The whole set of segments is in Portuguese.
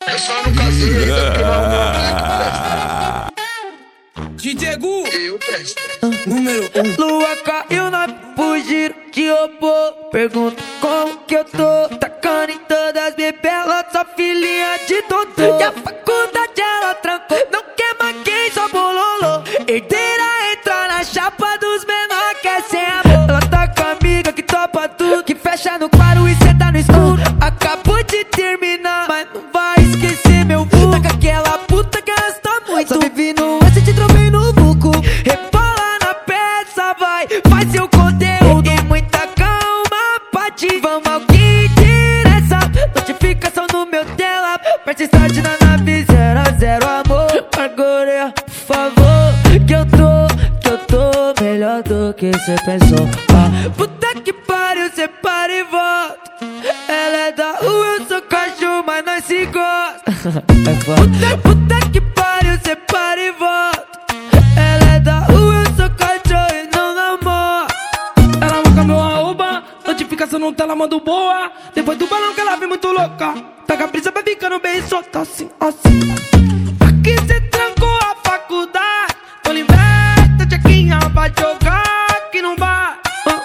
Eu só não casei ainda porque não arrumou a mulher que presta. DJ Gu, Eu presto. número 1. Lua caiu, nós fugiram de robô. Pergunta como que eu tô. Tacando em todas as bebelas, só filhinha de doutor. E a faculdade ela trancou, não quer mais quem só bololô. Herdeira entra na chapa dos menor, quer ser amor. Ela tá com a amiga que topa tudo, que fecha no claro e cê tá no escuro. Acabou de terminar, mas não vai esquecer meu vulgo. Tá com aquela puta que gasta muito, só vive no S, te trovei no buco. Rebola na peça, vai, faz seu conteúdo e muita calma, pode. Vamos ao que interessa, notificação no meu tela. Presta start na nave 0 amor. Agora, por favor, que eu tô melhor do que cê pensou. Puta que pariu, cê para e volta. Ela é da rua, eu sou cachorro, mas nós se gosta. É foda. Puta que pariu, cê para e volta. Ela é da rua, eu sou cachorro e não namora. Ela marca meu arroba, notificação no tela, mando boa. Depois do balão que ela vem muito louca. Pega a brisa, vai ficando bem solta, assim, assim. Aqui cê trancou a faculdade, tô liberta, tchequinha, vai jogar que não vai.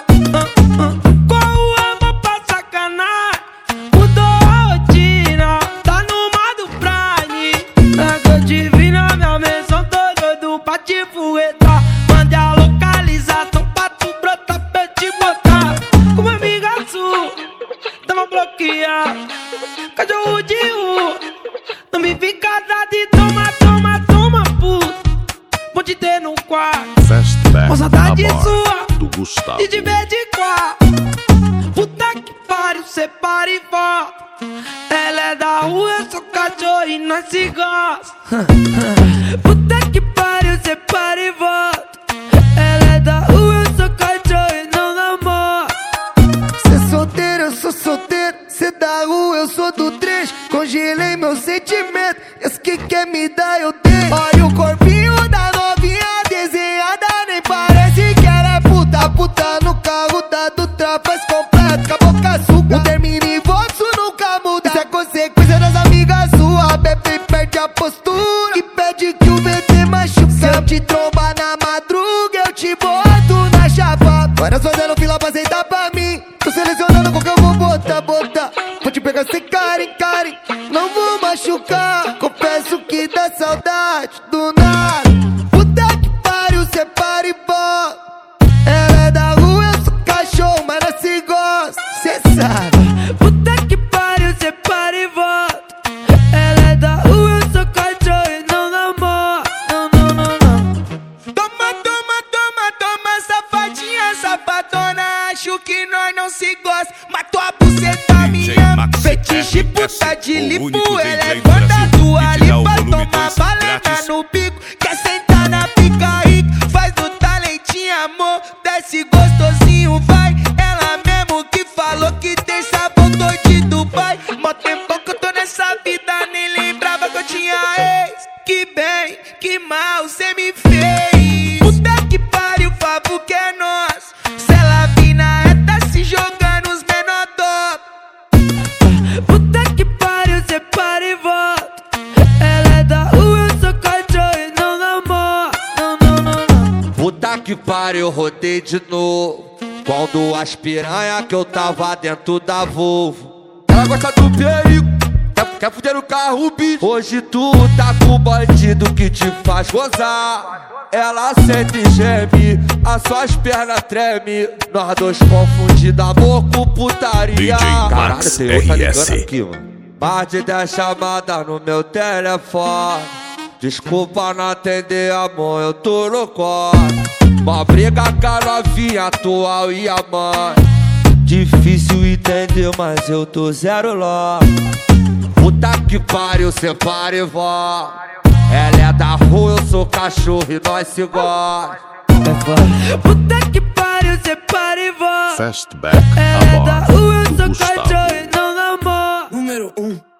Qual o amor pra sacanagem? Mudou a rotina, tá no modo Prime. Água divina, minha menção, tô doido pra te fuetar. Mande a localização pra tu brotar, pra eu te botar. Com uma amiga sua, tava bloqueado. Cachorro de rua, não me vi casado e toma, puto. Vou te ter no quarto, Fastback, com saudade a bar sua, do Gustavo. e de vez de quatro. Puta que pariu, cê para e volta. Ela é da rua, eu sou cachorro e nós se gosta. Puta que pariu, cê para e volta. Ela é da rua, eu sou cachorro e não namora. Cê é solteiro, eu sou solteiro. Cê da rua, eu sou do trecho. Congelei meu sentimento, esse que quer me dar eu tenho. Olha o corpinho da novinha desenhada, nem parece que ela é puta. Puta no carro da Dutra, faz completo, com a boca açúcar. O termina em vosso nunca muda. Isso é consequência das amigas suas. Bebe e perde a postura e pede que o VT machuca. Se eu te trombar na madruga, eu te boto na chapa. Várias fazendo fila pra aceitar pra mim. Tô selecionando qual que eu vou botar. Vou te pegar sem carinho, não vou machucar. Confesso que dá saudade do nada. Puta que pariu, cê para e volta. Ela é da rua, eu sou cachorro, mas não se gosta, cê sabe. Puta que pariu, cê para e volta. Ela é da rua, eu sou cachorro e não namora. Não. Toma, safadinha, safadona. Acho que nós não se gosta. Matou a buceta minha, fetiche puta de lipo. Ela é banda do Alipa, toma balada no bico. Quer sentar na pica rica, faz do talentinho amor. Desce gostosinho, vai. Ela mesmo que falou que tem sabor de Dubai. Mó tempão que eu tô nessa vida, nem lembrava que eu tinha ex. Que bem, que mal cê me fez. Puta que pariu, Favo que é nós. Se ela vir na reta se jogando os menor top. Puta que pariu, cê para e volta. Ela é da rua, eu sou cachorro e não namora. Não. Puta que pariu, rodei de novo. Quando as piranha que eu tava dentro da Volvo. Ela gosta do perigo, quer fuder no carro, bicho. Hoje tu tá com o bandido que te faz gozar. Ela sente e geme, as suas pernas treme. Nós dois confundidos, amor com putaria. DJ Caralho, Max tem outra ligando RS. aqui, mano. Mais de 10 chamadas no meu telefone. Desculpa não atender, amor, eu tô no corre. Uma briga com a novinha atual e a mãe. Difícil entender, mas eu tô zero logo. Puta que pariu, cê para e volta. Ela é da rua, eu sou cachorro e nós se gosta. Puta que pariu, cê para e volta. Fastback, Ela é a da bar rua, eu do sou Gustavo. cachorro e não namora. Número 1.